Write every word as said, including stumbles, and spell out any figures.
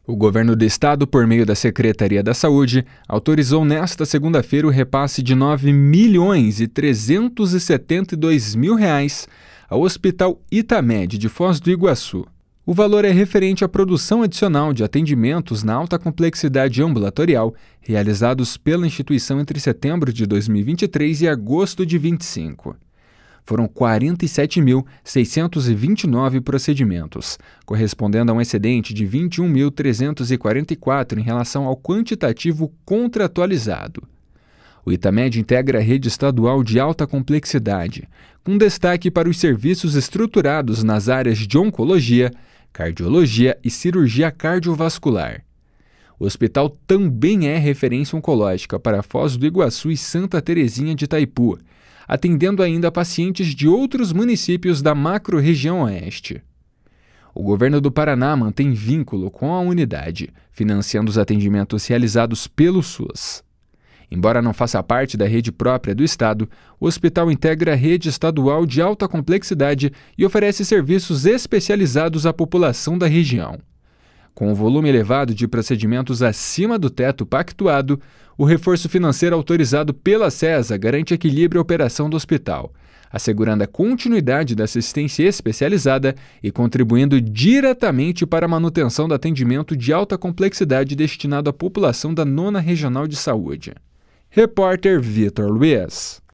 O governo do estado, por meio da Secretaria da Saúde, autorizou nesta segunda-feira o repasse de nove milhões e trezentos e setenta e dois mil reais ao Hospital Itamed de Foz do Iguaçu. O valor é referente à produção adicional de atendimentos na alta complexidade ambulatorial realizados pela instituição entre setembro de dois mil e vinte e três e agosto de vinte e cinco. Foram quarenta e sete mil seiscentos e vinte e nove procedimentos, correspondendo a um excedente de vinte e um mil trezentos e quarenta e quatro em relação ao quantitativo contratualizado. O Itamed integra a rede estadual de alta complexidade, com destaque para os serviços estruturados nas áreas de oncologia, cardiologia e cirurgia cardiovascular. O hospital também é referência oncológica para Foz do Iguaçu e Santa Terezinha de Itaipu, atendendo ainda pacientes de outros municípios da macro-região oeste. O governo do Paraná mantém vínculo com a unidade, financiando os atendimentos realizados pelo SUS. Embora não faça parte da rede própria do estado, o hospital integra a rede estadual de alta complexidade e oferece serviços especializados à população da região. Com o volume elevado de procedimentos acima do teto pactuado, o reforço financeiro autorizado pela SESA garante equilíbrio à operação do hospital, assegurando a continuidade da assistência especializada e contribuindo diretamente para a manutenção do atendimento de alta complexidade destinado à população da Nona Regional de Saúde. Repórter Vitor Luiz.